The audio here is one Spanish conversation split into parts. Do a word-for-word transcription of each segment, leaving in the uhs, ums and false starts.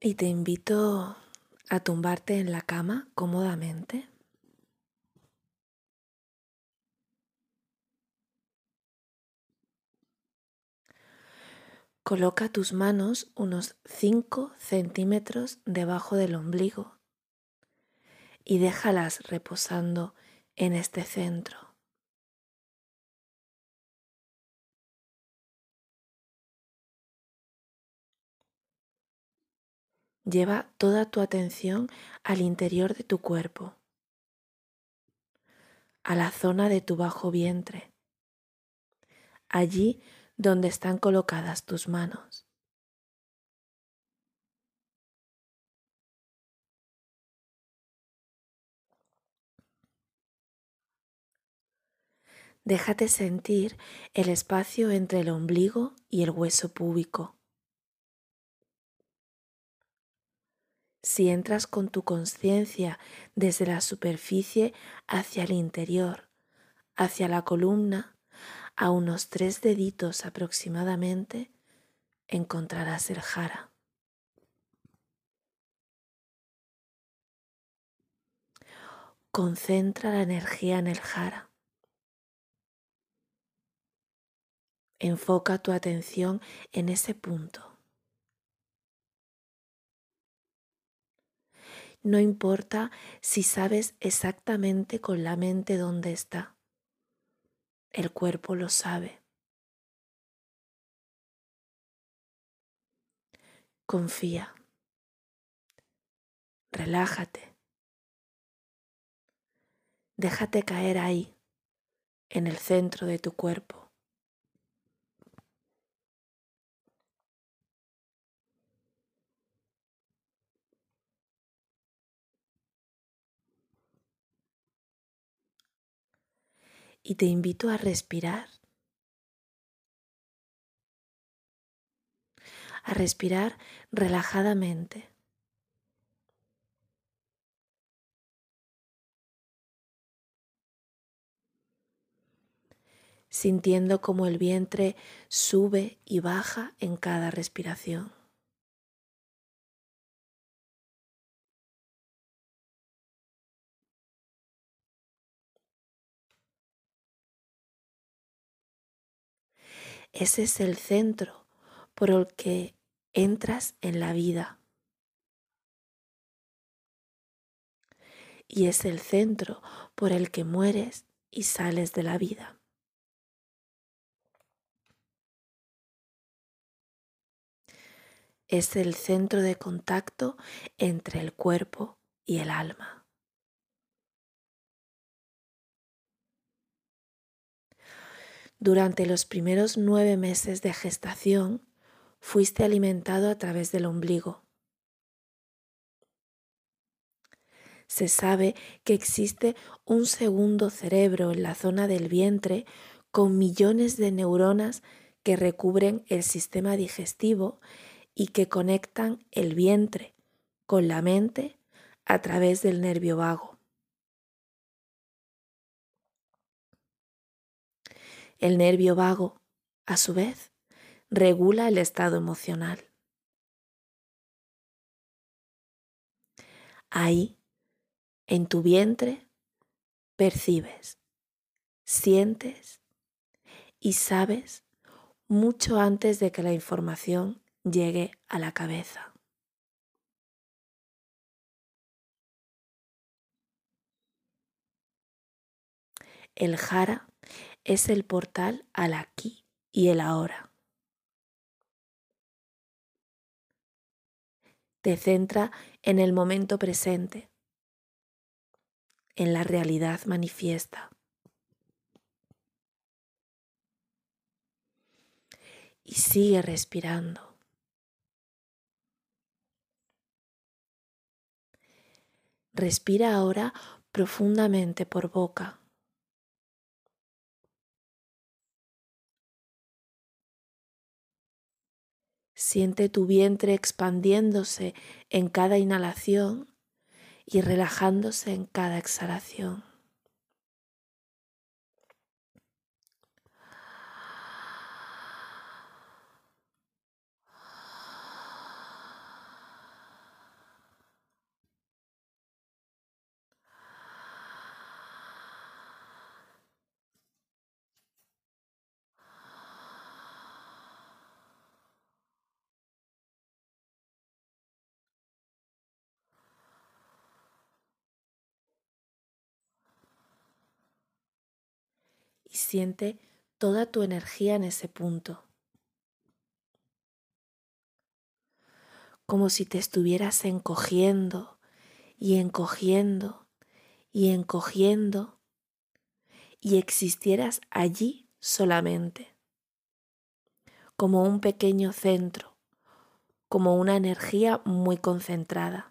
Y te invito a tumbarte en la cama cómodamente. Coloca tus manos unos cinco centímetros debajo del ombligo y déjalas reposando en este centro. Lleva toda tu atención al interior de tu cuerpo, a la zona de tu bajo vientre, allí donde están colocadas tus manos. Déjate sentir el espacio entre el ombligo y el hueso púbico. Si entras con tu conciencia desde la superficie hacia el interior, hacia la columna, a unos tres deditos aproximadamente, encontrarás el jara. Concentra la energía en el jara. Enfoca tu atención en ese punto. No importa si sabes exactamente con la mente dónde está. El cuerpo lo sabe. Confía. Relájate. Déjate caer ahí, en el centro de tu cuerpo. Y te invito a respirar. A respirar relajadamente. Sintiendo cómo el vientre sube y baja en cada respiración. Ese es el centro por el que entras en la vida. Y es el centro por el que mueres y sales de la vida. Es el centro de contacto entre el cuerpo y el alma. Durante los primeros nueve meses de gestación, fuiste alimentado a través del ombligo. Se sabe que existe un segundo cerebro en la zona del vientre con millones de neuronas que recubren el sistema digestivo y que conectan el vientre con la mente a través del nervio vago. El nervio vago, a su vez, regula el estado emocional. Ahí, en tu vientre, percibes, sientes y sabes mucho antes de que la información llegue a la cabeza. El jara es el portal al aquí y el ahora. Te centra en el momento presente, en la realidad manifiesta. Y sigue respirando. Respira ahora profundamente por boca. Siente tu vientre expandiéndose en cada inhalación y relajándose en cada exhalación. y siente toda tu energía en ese punto. Como si te estuvieras encogiendo y encogiendo y encogiendo y existieras allí solamente, como un pequeño centro, como una energía muy concentrada.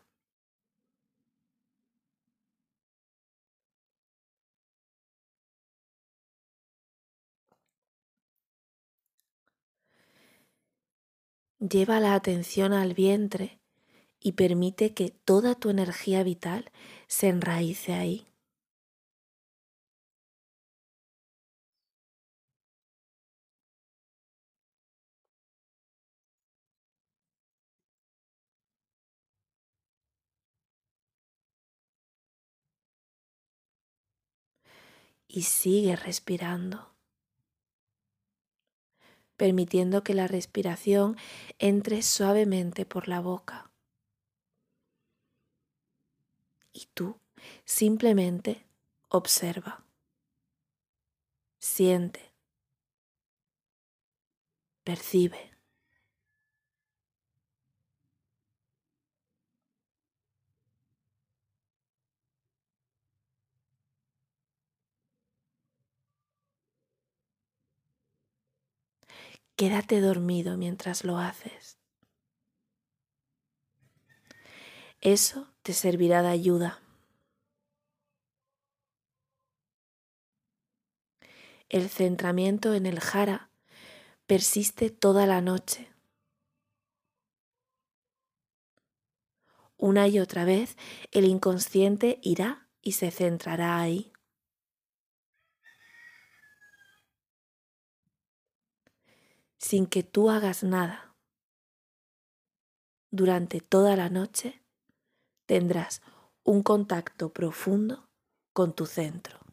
Lleva la atención al vientre y permite que toda tu energía vital se enraíce ahí. Y sigue respirando, permitiendo que la respiración entre suavemente por la boca. Y tú simplemente observa, siente, percibe. Quédate dormido mientras lo haces. Eso te servirá de ayuda. El centramiento en el jara persiste toda la noche. Una y otra vez el inconsciente irá y se centrará ahí. Sin que tú hagas nada. Durante toda la noche tendrás un contacto profundo con tu centro.